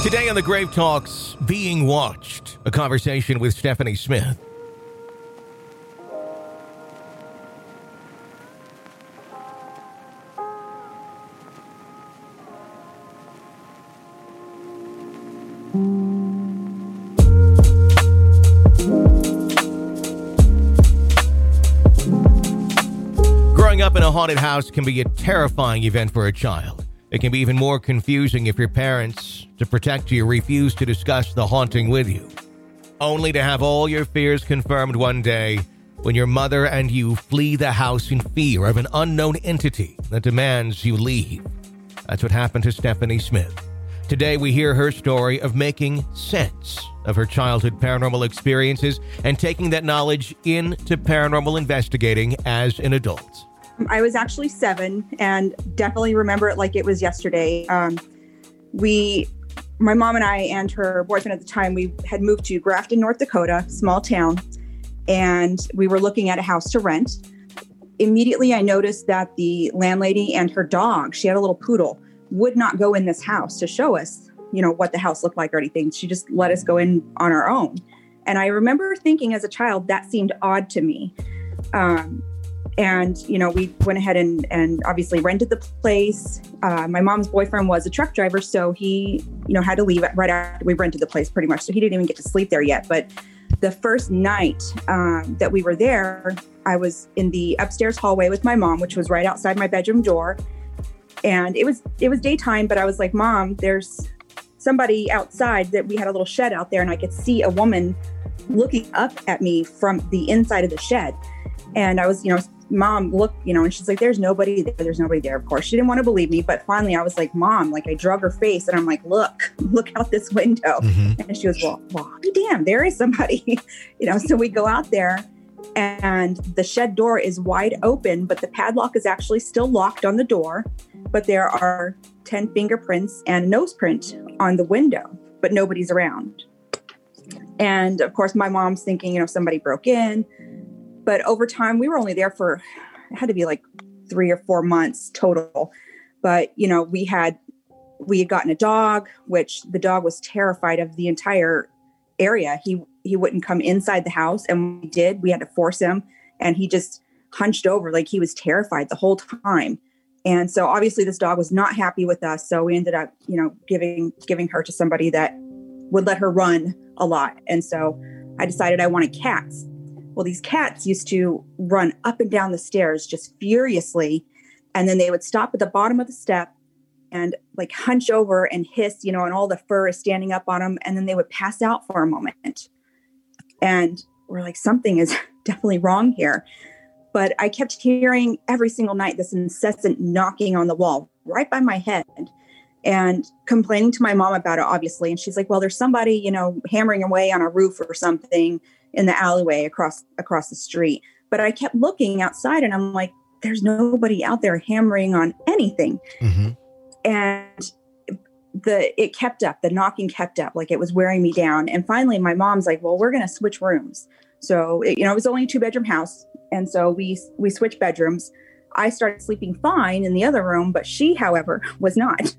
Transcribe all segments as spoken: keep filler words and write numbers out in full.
Today on the Grave Talks, Being Watched, a conversation with Stephanie Smith. Growing up in a haunted house can be a terrifying event for a child. It can be even more confusing if your parents, to protect you, refuse to discuss the haunting with you, only to have all your fears confirmed one day when your mother and you flee the house in fear of an unknown entity that demands you leave. That's what happened to Stephanie Smith. Today, we hear her story of making sense of her childhood paranormal experiences and taking that knowledge into paranormal investigating as an adult. I was actually seven and definitely remember it like it was yesterday. Um, we, my mom and I and her boyfriend at the time, we had moved to Grafton, North Dakota, small town, and we were looking at a house to rent. Immediately, I noticed that the landlady and her dog, she had a little poodle, would not go in this house to show us, you know, what the house looked like or anything. She just let us go in on our own. And I remember thinking as a child, that seemed odd to me. Um, And, you know, we went ahead and, and obviously rented the place. Uh, my mom's boyfriend was a truck driver, so he, you know, had to leave right after we rented the place pretty much. So he didn't even get to sleep there yet. But the first night um, that we were there, I was in the upstairs hallway with my mom, which was right outside my bedroom door. And it was it was daytime, but I was like, Mom, there's somebody outside. That we had a little shed out there, and I could see a woman looking up at me from the inside of the shed. And I was, you know, Mom, look, you know, and she's like, there's nobody there. There's nobody there. Of course, she didn't want to believe me. But finally, I was like, Mom, like I drug her face and I'm like, look, look out this window. Mm-hmm. And she was, well, well, I'll be damned. There is somebody, you know, so we go out there and the shed door is wide open, but the padlock is actually still locked on the door. But there are ten fingerprints and a nose print on the window, but nobody's around. And of course, my mom's thinking, you know, somebody broke in. But over time, we were only there for, it had to be like three or four months total. But, you know, we had, we had gotten a dog, which the dog was terrified of the entire area. He, he wouldn't come inside the house. And when we did, we had to force him. And he just hunched over like he was terrified the whole time. And so obviously this dog was not happy with us. So we ended up, you know, giving, giving her to somebody that would let her run a lot. And so I decided I wanted cats. Well, these cats used to run up and down the stairs just furiously. And then they would stop at the bottom of the step and like hunch over and hiss, you know, and all the fur is standing up on them. And then they would pass out for a moment. And we're like, something is definitely wrong here. But I kept hearing every single night this incessant knocking on the wall right by my head and complaining to my mom about it, obviously. And she's like, well, there's somebody, you know, hammering away on a roof or something in the alleyway across across the street. But I kept looking outside and I'm like, there's nobody out there hammering on anything. Mm-hmm. And the it kept up, the knocking kept up, like it was wearing me down. And finally my mom's like, well, we're going to switch rooms. So, it, you know, it was only a two bedroom house. And so we we switched bedrooms. I started sleeping fine in the other room, but she, however, was not.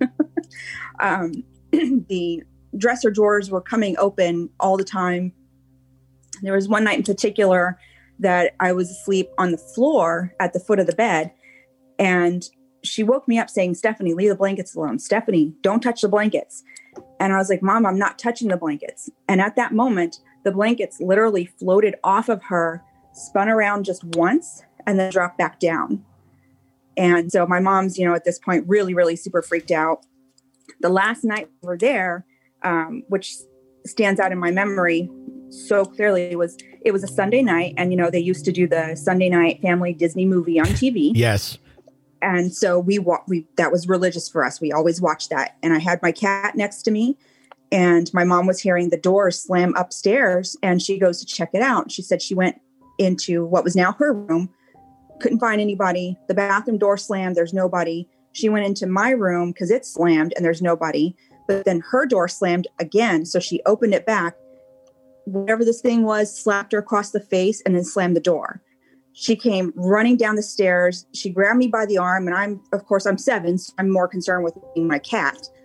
um, the dresser drawers were coming open all the time. There was one night in particular that I was asleep on the floor at the foot of the bed. And she woke me up saying, Stephanie, leave the blankets alone. Stephanie, don't touch the blankets. And I was like, Mom, I'm not touching the blankets. And at that moment, the blankets literally floated off of her, spun around just once, and then dropped back down. And so my mom's, you know, at this point, really, really super freaked out. The last night we were there, um, which stands out in my memory so clearly, it was it was a Sunday night. And, you know, they used to do the Sunday night family Disney movie on T V. Yes. And so we, wa- we that was religious for us. We always watched that. And I had my cat next to me. And my mom was hearing the door slam upstairs. And she goes to check it out. She said she went into what was now her room. Couldn't find anybody. The bathroom door slammed. There's nobody. She went into my room because it slammed and there's nobody. But then her door slammed again. So she opened it back. Whatever this thing was, slapped her across the face and then slammed the door. She came running down the stairs. She grabbed me by the arm. And I'm, of course, I'm seven. So I'm more concerned with my cat.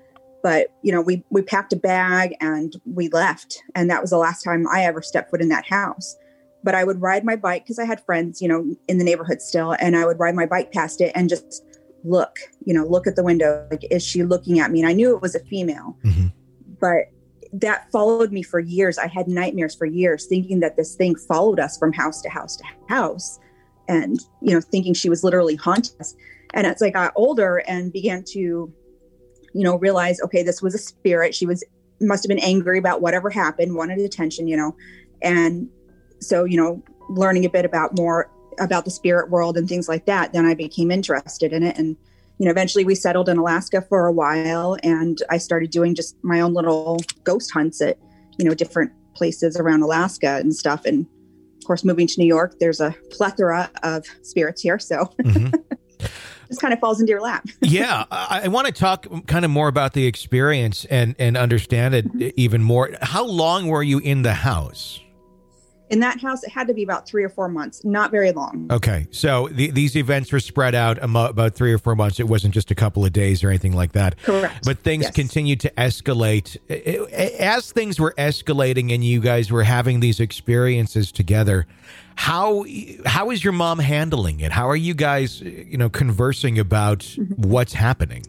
But, you know, we, we packed a bag and we left. And that was the last time I ever stepped foot in that house. But I would ride my bike because I had friends, you know, in the neighborhood still. And I would ride my bike past it and just look, you know, look at the window. Like, is she looking at me? And I knew it was a female, mm-hmm. but that followed me for years. I had nightmares for years thinking that this thing followed us from house to house to house and, you know, thinking she was literally haunting us. And as I got older and began to, you know, realize, okay, this was a spirit. She was, must have been angry about whatever happened, wanted attention, you know. And so, you know, learning a bit about more about the spirit world and things like that, then I became interested in it. And, you know, eventually we settled in Alaska for a while, and I started doing just my own little ghost hunts at, you know, different places around Alaska and stuff. And of course, moving to New York, there's a plethora of spirits here. So mm-hmm. just kind of falls into your lap. Yeah. I, I want to talk kind of more about the experience and, and understand it mm-hmm. even more. How long were you in the house? In that house, it had to be about three or four months, not very long. Okay. So the, these events were spread out about three or four months. It wasn't just a couple of days or anything like that. Correct. But things yes. continued to escalate. As things were escalating and you guys were having these experiences together, how how is your mom handling it? How are you guys, you know, conversing about mm-hmm. what's happening?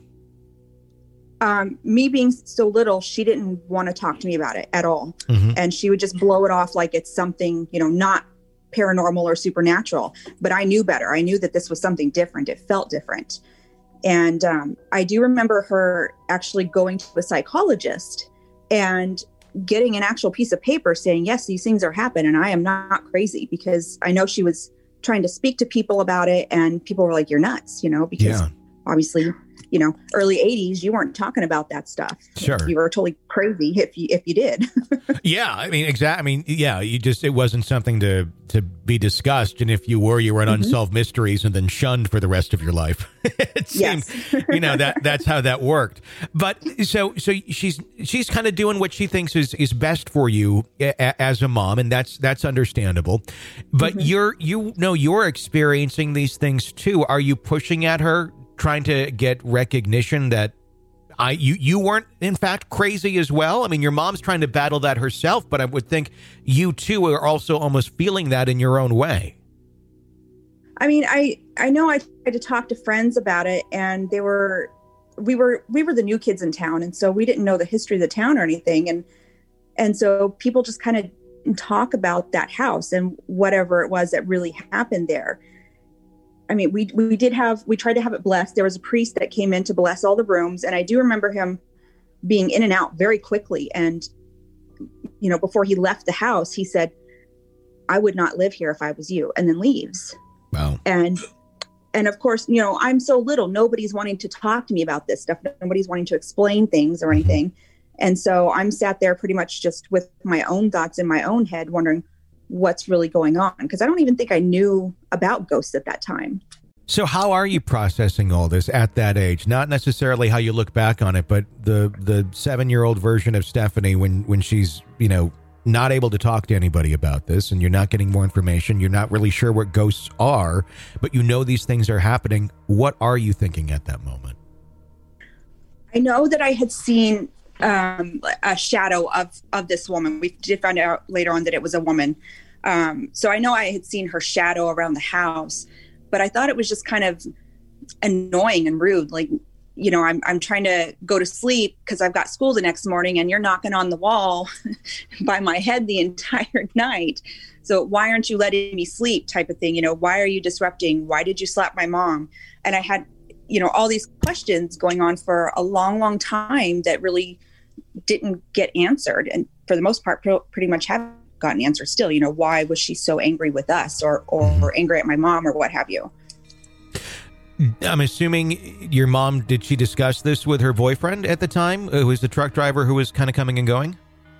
Um, me being so little, she didn't want to talk to me about it at all. Mm-hmm. And she would just blow it off like it's something, you know, not paranormal or supernatural. But I knew better. I knew that this was something different. It felt different. And um, I do remember her actually going to a psychologist and getting an actual piece of paper saying, yes, these things are happening. And I am not crazy, because I know she was trying to speak to people about it. And people were like, you're nuts, you know, because yeah. obviously, you know, early eighties, you weren't talking about that stuff. Sure. You were totally crazy if you, if you did. Yeah. I mean, exactly. I mean, yeah, you just, it wasn't something to, to be discussed. And if you were, you were in mm-hmm. unsolved mysteries and then shunned for the rest of your life. It seemed, yes. you know, that that's how that worked. But so, so she's, she's kind of doing what she thinks is, is best for you a, as a mom. And that's, that's understandable. But mm-hmm. you're, you know, you're experiencing these things too. Are you pushing at her, trying to get recognition that I you you weren't in fact crazy as well? I mean, your mom's trying to battle that herself, but I would think you too are also almost feeling that in your own way. I mean, I I know I tried to talk to friends about it, and they were we were we were the new kids in town, and so we didn't know the history of the town or anything, and and so people just kind of talk about that house and whatever it was that really happened there. I mean, we we did have, we tried to have it blessed. There was a priest that came in to bless all the rooms. And I do remember him being in and out very quickly. And, you know, before he left the house, he said, I would not live here if I was you, and then leaves. Wow. And, and of course, you know, I'm so little, nobody's wanting to talk to me about this stuff. Nobody's wanting to explain things or anything. And so I'm sat there pretty much just with my own thoughts in my own head, wondering what's really going on, because I don't even think I knew about ghosts at that time. So how are you processing all this at that age? Not necessarily how you look back on it, but the the seven-year-old version of Stephanie when when she's, you know, not able to talk to anybody about this, and you're not getting more information, you're not really sure what ghosts are, but you know these things are happening. What are you thinking at that moment? I know that I had seen um, a shadow of, of this woman. We did find out later on that it was a woman. Um, so I know I had seen her shadow around the house, but I thought it was just kind of annoying and rude. Like, you know, I'm, I'm trying to go to sleep because I've got school the next morning, and you're knocking on the wall by my head the entire night. So why aren't you letting me sleep, type of thing? You know, why are you disrupting? Why did you slap my mom? And I had, you know, all these questions going on for a long, long time that really didn't get answered. And for the most part, pretty much haven't gotten answered still. You know, why was she so angry with us, or, or, or angry at my mom, or what have you? I'm assuming your mom, did she discuss this with her boyfriend at the time, who was the truck driver who was kind of coming and going?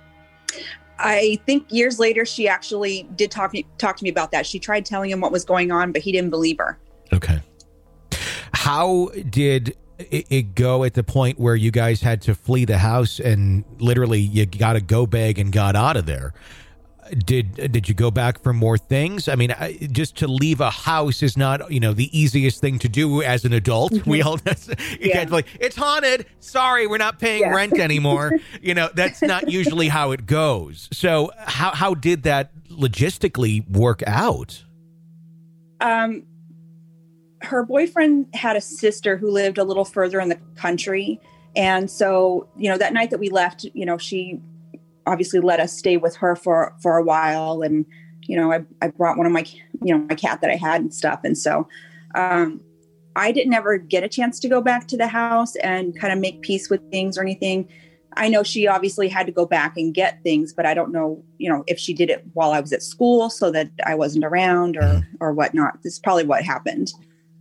I think years later, she actually did talk, talk to me about that. She tried telling him what was going on, but he didn't believe her. Okay. How did it, it go at the point where you guys had to flee the house and literally you got a go bag and got out of there? did did you go back for more things? I mean, I, just to leave a house is not, you know, the easiest thing to do as an adult. Mm-hmm. We all, you yeah. can't be like, it's haunted. Sorry, we're not paying yeah. rent anymore. You know, that's not usually how it goes. So how how did that logistically work out? Um, her boyfriend had a sister who lived a little further in the country. And so, you know, that night that we left, you know, she obviously let us stay with her for, for a while. And, you know, I, I brought one of my, you know, my cat that I had and stuff. And so, um, I didn't ever get a chance to go back to the house and kind of make peace with things or anything. I know she obviously had to go back and get things, but I don't know, you know, if she did it while I was at school so that I wasn't around or, or whatnot. This is probably what happened.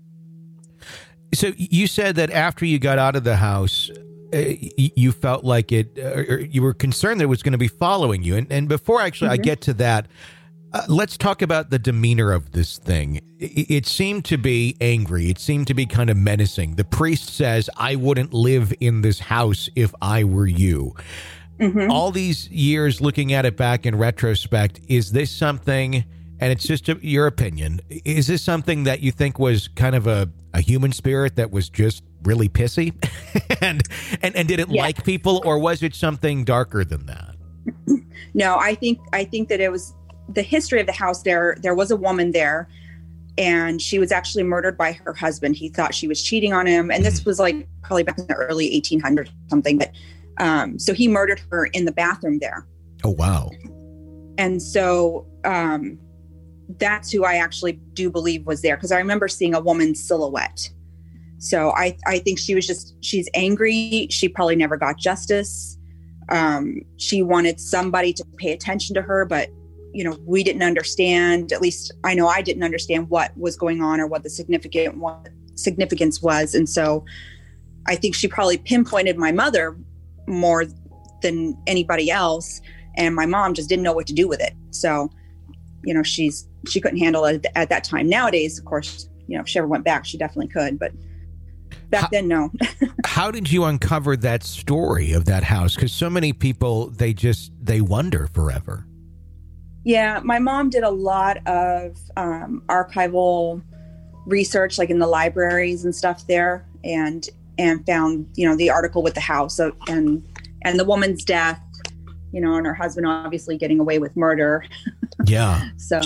So you said that after you got out of the house, uh, you felt like it, uh, or you were concerned that it was going to be following you. And, and before actually mm-hmm. I get to that, uh, let's talk about the demeanor of this thing. It, it seemed to be angry. It seemed to be kind of menacing. The priest says, I wouldn't live in this house if I were you. Mm-hmm. All these years looking at it back in retrospect, is this something, and it's just a, your opinion, is this something that you think was kind of a, a human spirit that was just really pissy and, and and didn't yeah. like people, or was it something darker than that? No, I think I think that it was the history of the house. There, there was a woman there, and she was actually murdered by her husband. He thought she was cheating on him, and this was like probably back in the early eighteen hundreds or something. But um, so he murdered her in the bathroom there. Oh wow! And so. Um, That's who I actually do believe was there, because I remember seeing a woman's silhouette. So I, I think she was just, she's angry. She probably never got justice. Um, she wanted somebody to pay attention to her, but, you know, we didn't understand, at least I know I didn't understand what was going on or what the significant what significance was. And so I think she probably pinpointed my mother more than anybody else. And my mom just didn't know what to do with it. So, you know, she's, she couldn't handle it at that time. Nowadays, of course, you know, if she ever went back, she definitely could. But back how, then, no. How did you uncover that story of that house? Because so many people, they just, they wonder forever. Yeah, my mom did a lot of um, archival research, like in the libraries and stuff there, and and found, you know, the article with the house of, and and the woman's death, you know, and her husband obviously getting away with murder. Yeah. So.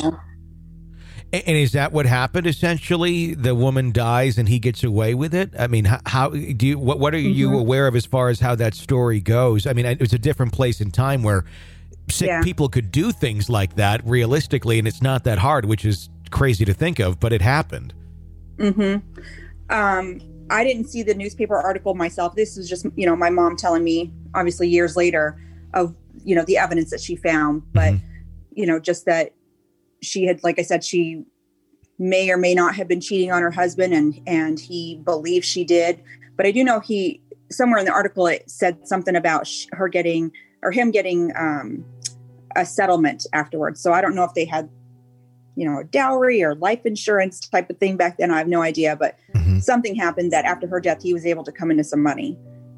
And is that what happened? Essentially, the woman dies and he gets away with it. I mean, how, how do you? What, what are you mm-hmm. aware of as far as how that story goes? I mean, it was a different place in time where sick yeah. people could do things like that realistically, and it's not that hard, which is crazy to think of, but it happened. Hmm. Um, I didn't see the newspaper article myself. This was just, you know, my mom telling me, obviously years later, of, you know, the evidence that she found, but mm-hmm. you know, just that. She had, like I said, she may or may not have been cheating on her husband, and, and he believed she did. But I do know he, somewhere in the article, it said something about sh- her getting, or him getting um, a settlement afterwards. So I don't know if they had, you know, a dowry or life insurance type of thing back then. I have no idea. But mm-hmm. something happened that after her death, he was able to come into some money.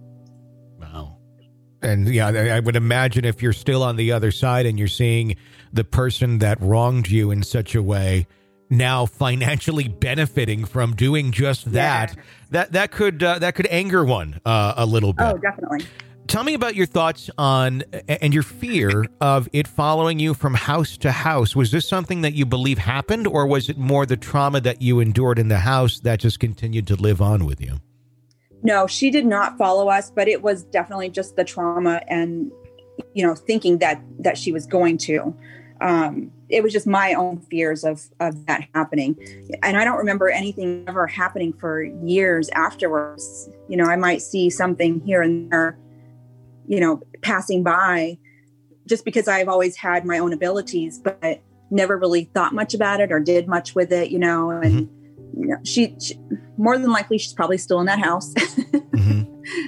Wow. And yeah, I would imagine if you're still on the other side and you're seeing the person that wronged you in such a way now financially benefiting from doing just that, yeah. that that could uh, that could anger one uh, a little bit. Oh, definitely. Tell me about your thoughts on and your fear of it following you from house to house. Was this something that you believe happened, or was it more the trauma that you endured in the house that just continued to live on with you? No, she did not follow us, but it was definitely just the trauma and, you know, thinking that that she was going to. Um, it was just my own fears of, of that happening. And I don't remember anything ever happening for years afterwards. You know, I might see something here and there, you know, passing by, just because I've always had my own abilities, but never really thought much about it or did much with it, you know, and mm-hmm. you know, she, she, more than likely, she's probably still in that house. Mm-hmm.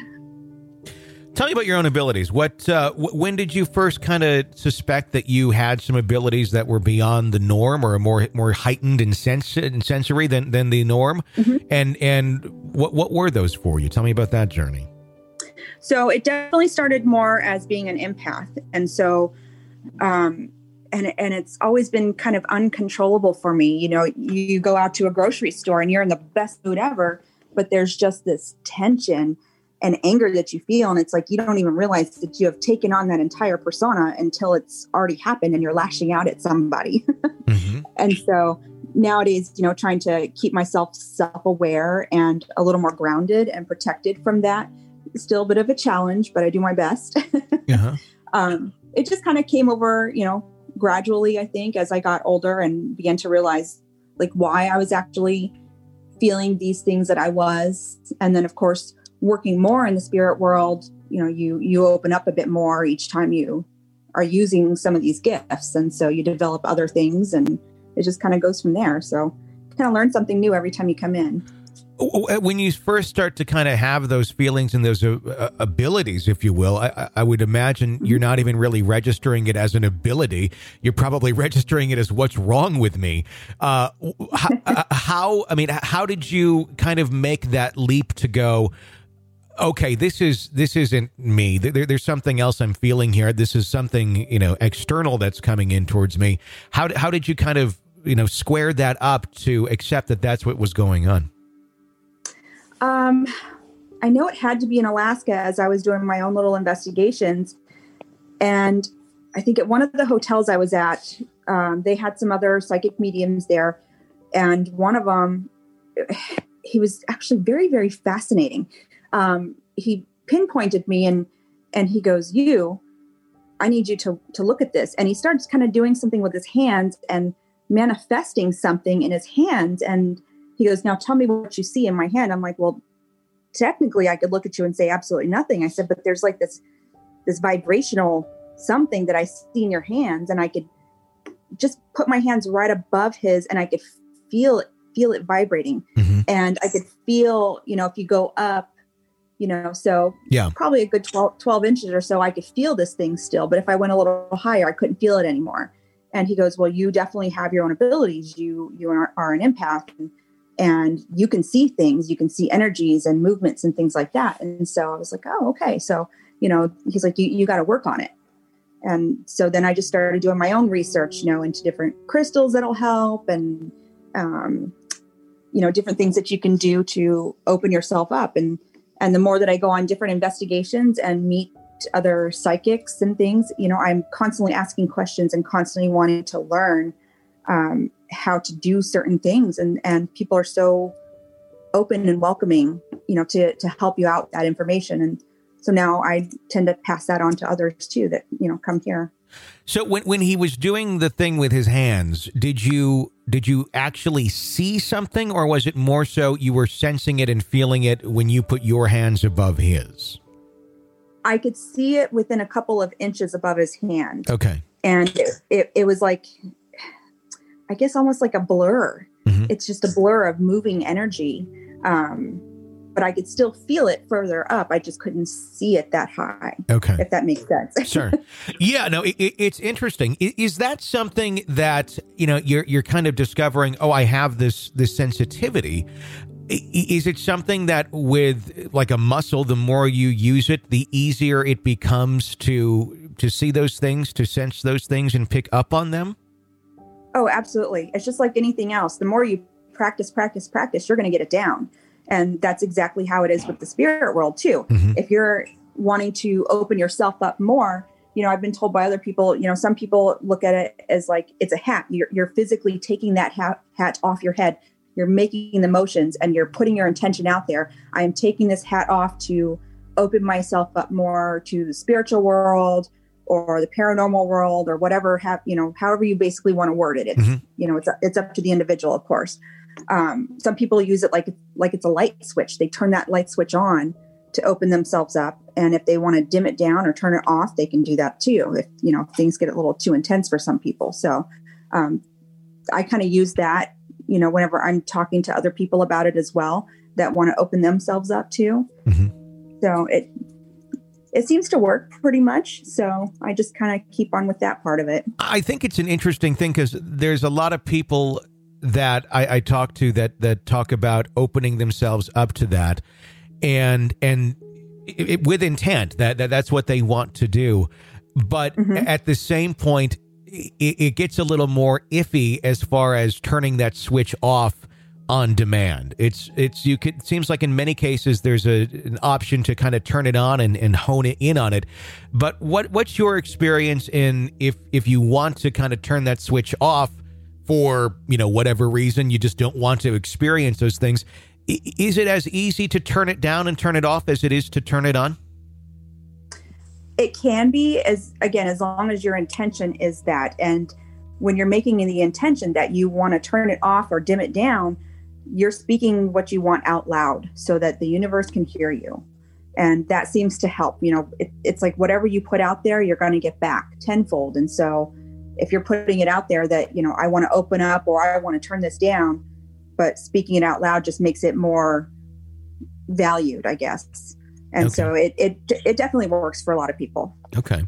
Tell me about your own abilities. What, uh, w- when did you first kind of suspect that you had some abilities that were beyond the norm, or more more heightened in sense and sensory than, than the norm? Mm-hmm. And and what what were those for you? Tell me about that journey. So it definitely started more as being an empath, and so um, and, and it's always been kind of uncontrollable for me. You know, you, you go out to a grocery store and you're in the best mood ever, but there's just this tension and anger that you feel. And it's like, you don't even realize that you have taken on that entire persona until it's already happened and you're lashing out at somebody. Mm-hmm. And so nowadays, you know, trying to keep myself self-aware and a little more grounded and protected from that. Still a bit of a challenge, but I do my best. uh-huh. um, it just kind of came over, you know, gradually, I think, as I got older and began to realize like why I was actually feeling these things that I was. And then, of course, working more in the spirit world, you know, you, you open up a bit more each time you are using some of these gifts. And so you develop other things and it just kind of goes from there. So kind of learn something new every time you come in. When you first start to kind of have those feelings and those uh, abilities, if you will, I, I would imagine you're not even really registering it as an ability. You're probably registering it as what's wrong with me. Uh, how, how, I mean, how did you kind of make that leap to go, okay, this is, this isn't me. There, there's something else I'm feeling here. This is something, you know, external that's coming in towards me. How, how did you kind of, you know, square that up to accept that that's what was going on? Um, I know it had to be in Alaska as I was doing my own little investigations. And I think at one of the hotels I was at, um, they had some other psychic mediums there. And one of them, he was actually very, very fascinating. Um, he pinpointed me and, and he goes, you, I need you to, to look at this. And he starts kind of doing something with his hands and manifesting something in his hands. And he goes, now tell me what you see in my hand. I'm like, well, technically I could look at you and say absolutely nothing. I said, but there's like this, this vibrational something that I see in your hands. And I could just put my hands right above his and I could feel it, feel it vibrating. Mm-hmm. And I could feel, you know, if you go up, you know, so yeah, probably a good twelve, twelve inches or so, I could feel this thing still. But if I went a little higher, I couldn't feel it anymore. And he goes, well, you definitely have your own abilities. You, you are, are an empath. And, And you can see things, you can see energies and movements and things like that. And so I was like, oh, okay. So, you know, he's like, you, you got to work on it. And so then I just started doing my own research, you know, into different crystals that'll help and, um, you know, different things that you can do to open yourself up. And, and the more that I go on different investigations and meet other psychics and things, you know, I'm constantly asking questions and constantly wanting to learn, um, how to do certain things. And, and people are so open and welcoming, you know, to, to help you out with that information. And so now I tend to pass that on to others too, that, you know, come here. So when, when he was doing the thing with his hands, did you, did you actually see something, or was it more so you were sensing it and feeling it when you put your hands above his? I could see it within a couple of inches above his hand. Okay. And it, it, it was like, I guess almost like a blur. Mm-hmm. It's just a blur of moving energy. Um, but I could still feel it further up. I just couldn't see it that high. Okay. If that makes sense. Sure. Yeah, no, it, it's interesting. Is that something that, you know, you're, you're kind of discovering, oh, I have this, this sensitivity. Is it something that with like a muscle, the more you use it, the easier it becomes to, to see those things, to sense those things and pick up on them? Oh, absolutely. It's just like anything else. The more you practice, practice, practice, you're going to get it down. And that's exactly how it is with the spirit world too. Mm-hmm. If you're wanting to open yourself up more, you know, I've been told by other people, you know, some people look at it as like, it's a hat. You're, you're physically taking that hat, hat off your head. You're making the motions and you're putting your intention out there. I am taking this hat off to open myself up more to the spiritual world or the paranormal world or whatever, have, you know, however you basically want to word it. It's, mm-hmm. you know, it's, it's up to the individual, of course. Um, some people use it like, like it's a light switch. They turn that light switch on to open themselves up. And if they want to dim it down or turn it off, they can do that too. If, you know, things get a little too intense for some people. So, um, I kind of use that, you know, whenever I'm talking to other people about it as well, that want to open themselves up too. Mm-hmm. So it, it seems to work pretty much. So I just kind of keep on with that part of it. I think it's an interesting thing because there's a lot of people that I, I talk to that, that talk about opening themselves up to that and, and it, it, with intent that, that that's what they want to do. But mm-hmm. at the same point, it, it gets a little more iffy as far as turning that switch off on demand. It's it's you could it seems like in many cases there's a an option to kind of turn it on and, and hone it in on it. But what what's your experience in if if you want to kind of turn that switch off for, you know, whatever reason, you just don't want to experience those things? Is it as easy to turn it down and turn it off as it is to turn it on? It can be, as again, as long as your intention is that. And when you're making the intention that you want to turn it off or dim it down, you're speaking what you want out loud so that the universe can hear you. And that seems to help. You know, it, it's like whatever you put out there, you're going to get back tenfold. And so if you're putting it out there that, you know, I want to open up or I want to turn this down, but speaking it out loud just makes it more valued, I guess. And okay. so it, it it definitely works for a lot of people. Okay.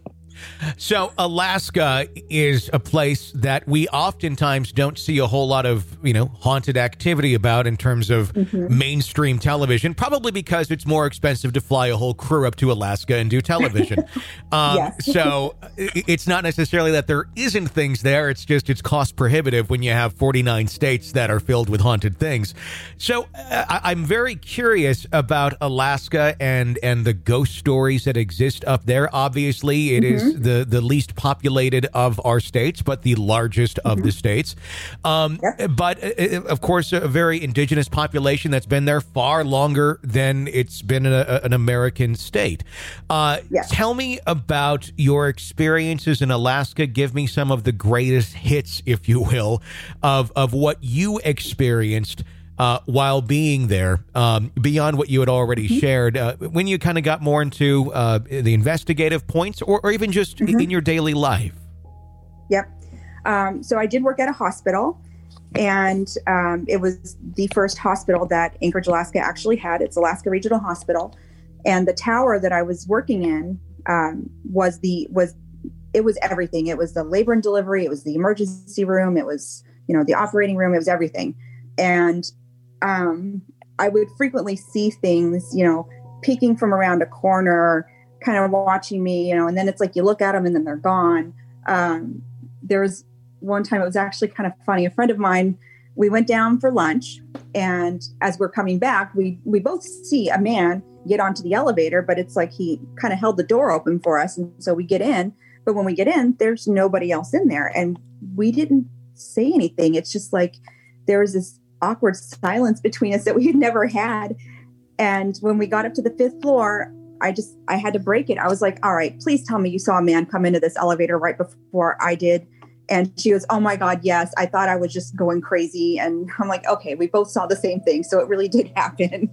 So Alaska is a place that we oftentimes don't see a whole lot of, you know, haunted activity about in terms of mm-hmm. mainstream television, probably because it's more expensive to fly a whole crew up to Alaska and do television. um, yes. So it's not necessarily that there isn't things there. It's just it's cost prohibitive when you have forty-nine states that are filled with haunted things. So uh, I, I'm very curious about Alaska and, and the ghost stories that exist up there. Obviously, it mm-hmm. is the the least populated of our states, but the largest of mm-hmm. the states. Um, yep. But uh, of course, a very indigenous population that's been there far longer than it's been a, an American state. Uh, yes. Tell me about your experiences in Alaska. Give me some of the greatest hits, if you will, of of what you experienced Uh, while being there, um, beyond what you had already mm-hmm. shared, uh, when you kind of got more into uh, the investigative points or, or even just mm-hmm. in your daily life? Yep. Um, so I did work at a hospital, and um, it was the first hospital that Anchorage, Alaska actually had. It's Alaska Regional Hospital. And the tower that I was working in um, was the, was, it was everything. It was the labor and delivery. It was the emergency room. It was, you know, the operating room. It was everything. And Um, I would frequently see things, you know, peeking from around a corner, kind of watching me, you know, and then it's like you look at them and then they're gone. Um, there was one time, it was actually kind of funny. A friend of mine, we went down for lunch, and as we're coming back, we, we both see a man get onto the elevator, but it's like he kind of held the door open for us. And so we get in, but when we get in, there's nobody else in there. And we didn't say anything. It's just like, there was this awkward silence between us that we had never had. And when we got up to the fifth floor, I just, I had to break it. I was like, all right, please tell me you saw a man come into this elevator right before I did. And she goes, oh my God, yes. I thought I was just going crazy. And I'm like, okay, we both saw the same thing. So it really did happen.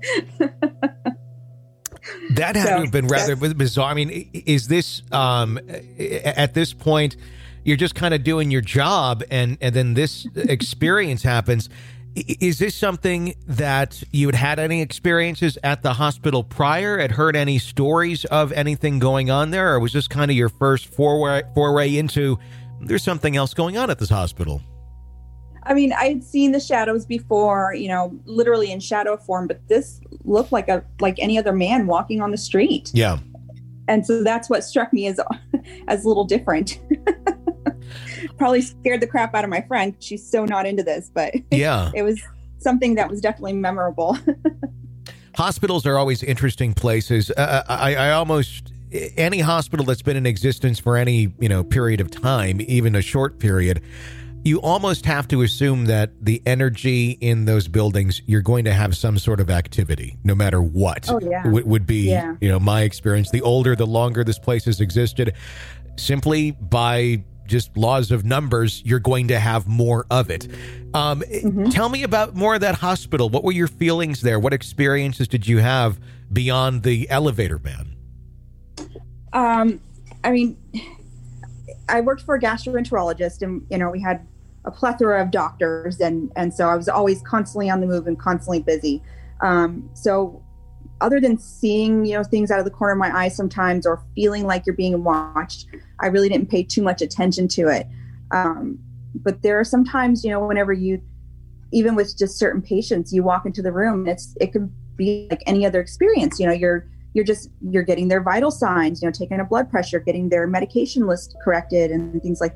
That had so, to have been rather bizarre. I mean, is this, um, at this point, you're just kind of doing your job and, and then this experience happens. Is this something that you had had any experiences at the hospital prior? Had heard any stories of anything going on there? Or was this kind of your first foray, foray into there's something else going on at this hospital? I mean, I had seen the shadows before, you know, literally in shadow form, but this looked like a like any other man walking on the street. Yeah. And so that's what struck me as as a little different. Probably scared the crap out of my friend. She's so not into this, but yeah, it was something that was definitely memorable. Hospitals are always interesting places. Uh, I, I almost, any hospital that's been in existence for any, you know, period of time, even a short period, you almost have to assume that the energy in those buildings, you're going to have some sort of activity, no matter what. Oh, yeah. w- would be, yeah. you know, my experience. The older, the longer this place has existed, simply by just laws of numbers, you're going to have more of it. Um, mm-hmm. Tell me about more of that hospital. What were your feelings there? What experiences did you have beyond the elevator man? Um, I mean, I worked for a gastroenterologist, and, you know, we had a plethora of doctors. And, and so I was always constantly on the move and constantly busy. Um, so other than seeing, you know, things out of the corner of my eye sometimes, or feeling like you're being watched, I really didn't pay too much attention to it. Um, but there are sometimes, you know, whenever you, even with just certain patients, you walk into the room, it's, it could be like any other experience. You know, you're, you're just, you're getting their vital signs, you know, taking a blood pressure, getting their medication list corrected and things like that.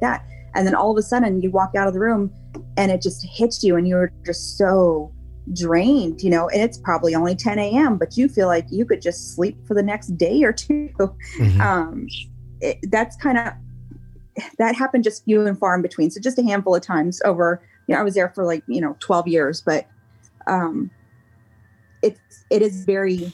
And then all of a sudden you walk out of the room and it just hits you and you're just so drained, you know, and it's probably only ten a.m., but you feel like you could just sleep for the next day or two. Mm-hmm. Um, it, that's kind of, that happened just few and far in between. So just a handful of times over, you know, I was there for like, you know, twelve years, but um, it's, it is very,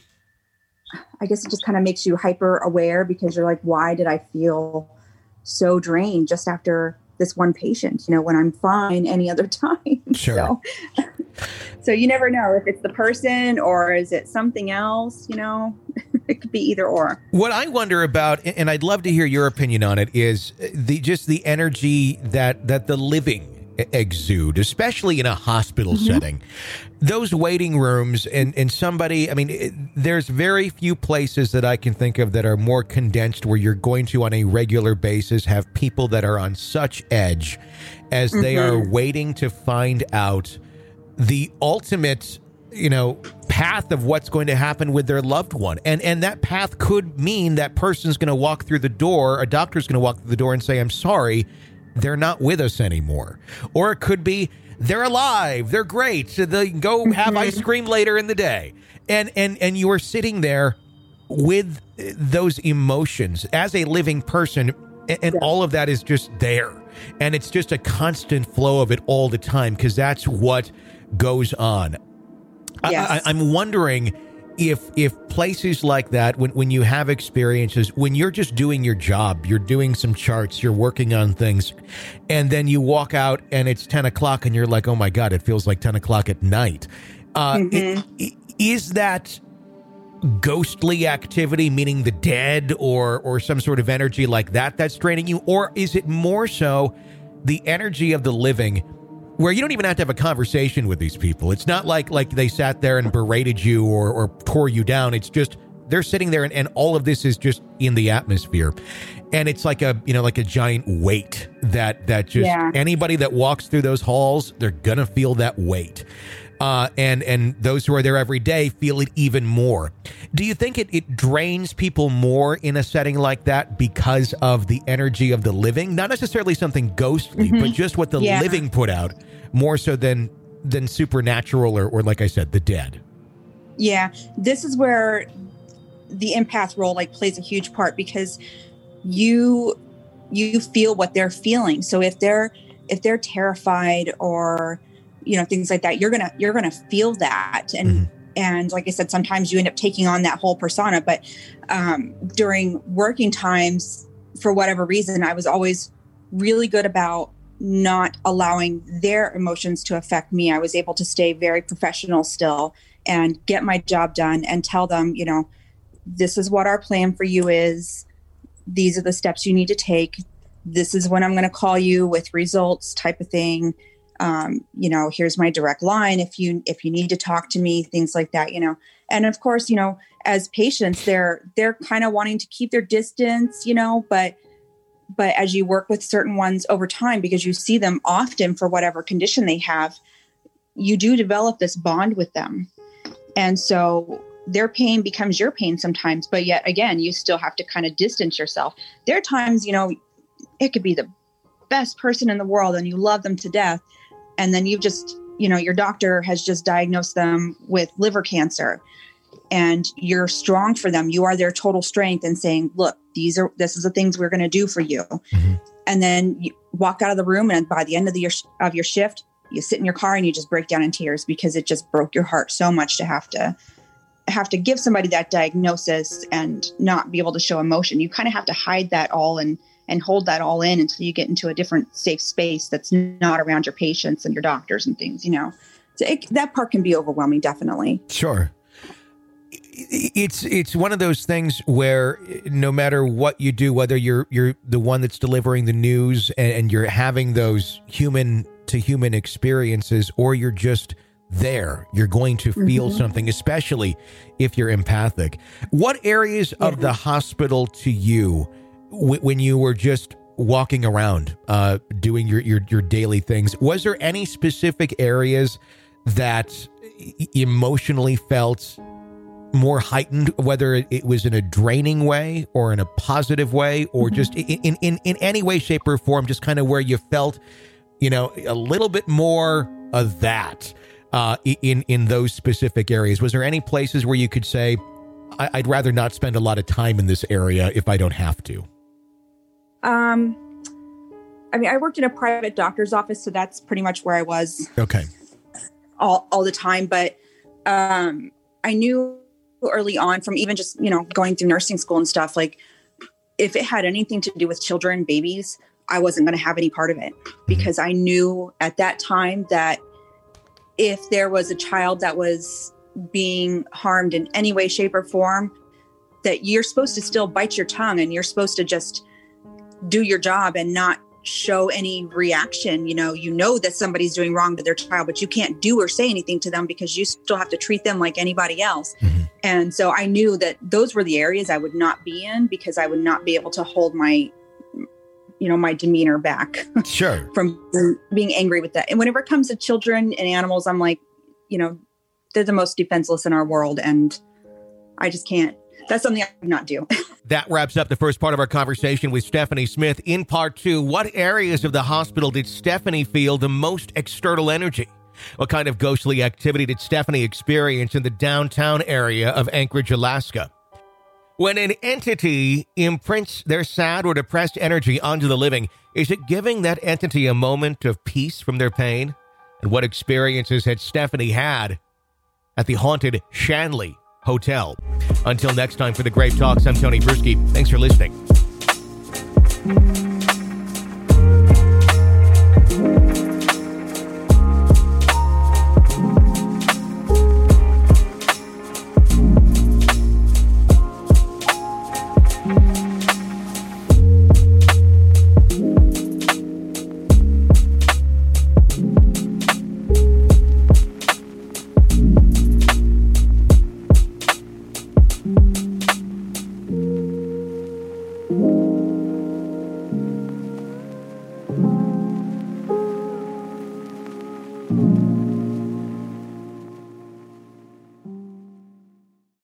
I guess it just kind of makes you hyper aware because you're like, why did I feel so drained just after this one patient, you know, when I'm fine any other time? Sure. So, so you never know if it's the person or is it something else, you know, it could be either or. What I wonder about, and I'd love to hear your opinion on it, is the just the energy that that the living exude, especially in a hospital mm-hmm. setting. Those waiting rooms and, and somebody, I mean, it, there's very few places that I can think of that are more condensed where you're going to on a regular basis have people that are on such edge as mm-hmm. they are waiting to find out the ultimate, you know, path of what's going to happen with their loved one. And and that path could mean that person's going to walk through the door, a doctor's going to walk through the door and say, I'm sorry, they're not with us anymore. Or it could be they're alive, they're great, so they can go have ice cream later in the day. And and and you are sitting there with those emotions as a living person, and, and all of that is just there. And it's just a constant flow of it all the time because that's what goes on. Yes. I, I, I'm wondering if if places like that, when, when you have experiences, when you're just doing your job, you're doing some charts, you're working on things, and then you walk out and it's ten o'clock and you're like, oh my God, it feels like ten o'clock at night. Uh, mm-hmm. it, is that ghostly activity, meaning the dead or or some sort of energy like that that's draining you? Or is it more so the energy of the living where you don't even have to have a conversation with these people? It's not like like they sat there and berated you or, or tore you down. It's just they're sitting there and, and all of this is just in the atmosphere. And it's like a, you know, like a giant weight that that just yeah. anybody that walks through those halls, they're going to feel that weight. Uh, and and those who are there every day feel it even more. Do you think it, it drains people more in a setting like that because of the energy of the living? Not necessarily something ghostly, mm-hmm. but just what the yeah. living put out, more so than than supernatural or, or, like I said, the dead. Yeah, this is where the empath role like plays a huge part because you you feel what they're feeling. So if they're if they're terrified or you know, things like that, you're going to, you're going to feel that. And, mm-hmm. and like I said, sometimes you end up taking on that whole persona, but, um, during working times, for whatever reason, I was always really good about not allowing their emotions to affect me. I was able to stay very professional still and get my job done and tell them, you know, this is what our plan for you is. These are the steps you need to take. This is when I'm going to call you with results type of thing. Um, you know, here's my direct line. If you, if you need to talk to me, things like that, you know, and of course, you know, as patients, they're, they're kind of wanting to keep their distance, you know, but, but as you work with certain ones over time, because you see them often for whatever condition they have, you do develop this bond with them. And so their pain becomes your pain sometimes, but yet again, you still have to kind of distance yourself. There are times, you know, it could be the best person in the world and you love them to death. And then you've just, you know, your doctor has just diagnosed them with liver cancer and you're strong for them. You are their total strength and saying, look, these are, this is the things we're going to do for you. Mm-hmm. And then you walk out of the room and by the end of the, your, of your shift, you sit in your car and you just break down in tears because it just broke your heart so much to have to have to give somebody that diagnosis and not be able to show emotion. You kind of have to hide that all and and hold that all in until you get into a different safe space that's not around your patients and your doctors and things, you know. So it, that part can be overwhelming, definitely. Sure. It's it's one of those things where no matter what you do, whether you're you're the one that's delivering the news and, and you're having those human to human experiences, or you're just there, you're going to feel mm-hmm. something, especially if you're empathic. What areas yeah. of the hospital to you, when you were just walking around, uh, doing your, your, your daily things, was there any specific areas that emotionally felt more heightened, whether it was in a draining way or in a positive way, or Mm-hmm. just in, in, in, in any way, shape, or form, just kind of where you felt, you know, a little bit more of that uh, in, in those specific areas? Was there any places where you could say, I- I'd rather not spend a lot of time in this area if I don't have to? Um, I mean, I worked in a private doctor's office, so that's pretty much where I was Okay. all, all the time. But um, I knew early on from even just, you know, going through nursing school and stuff, like if it had anything to do with children, babies, I wasn't going to have any part of it, because I knew at that time that if there was a child that was being harmed in any way, shape, or form, that you're supposed to still bite your tongue and you're supposed to just do your job and not show any reaction. You know, you know that somebody's doing wrong to their child, but you can't do or say anything to them because you still have to treat them like anybody else. Mm-hmm. And so I knew that those were the areas I would not be in, because I would not be able to hold my, you know, my demeanor back Sure. from being angry with that. And whenever it comes to children and animals, I'm like, you know, they're the most defenseless in our world. And I just can't, that's something I would not do. That wraps up the first part of our conversation with Stephanie Smith. In part two, what areas of the hospital did Stephanie feel the most external energy? What kind of ghostly activity did Stephanie experience in the downtown area of Anchorage, Alaska? When an entity imprints their sad or depressed energy onto the living, is it giving that entity a moment of peace from their pain? And what experiences had Stephanie had at the haunted Shanley Hotel? Until next time, for the Grave Talks, I'm Tony Bruschi. Thanks for listening. Thank you.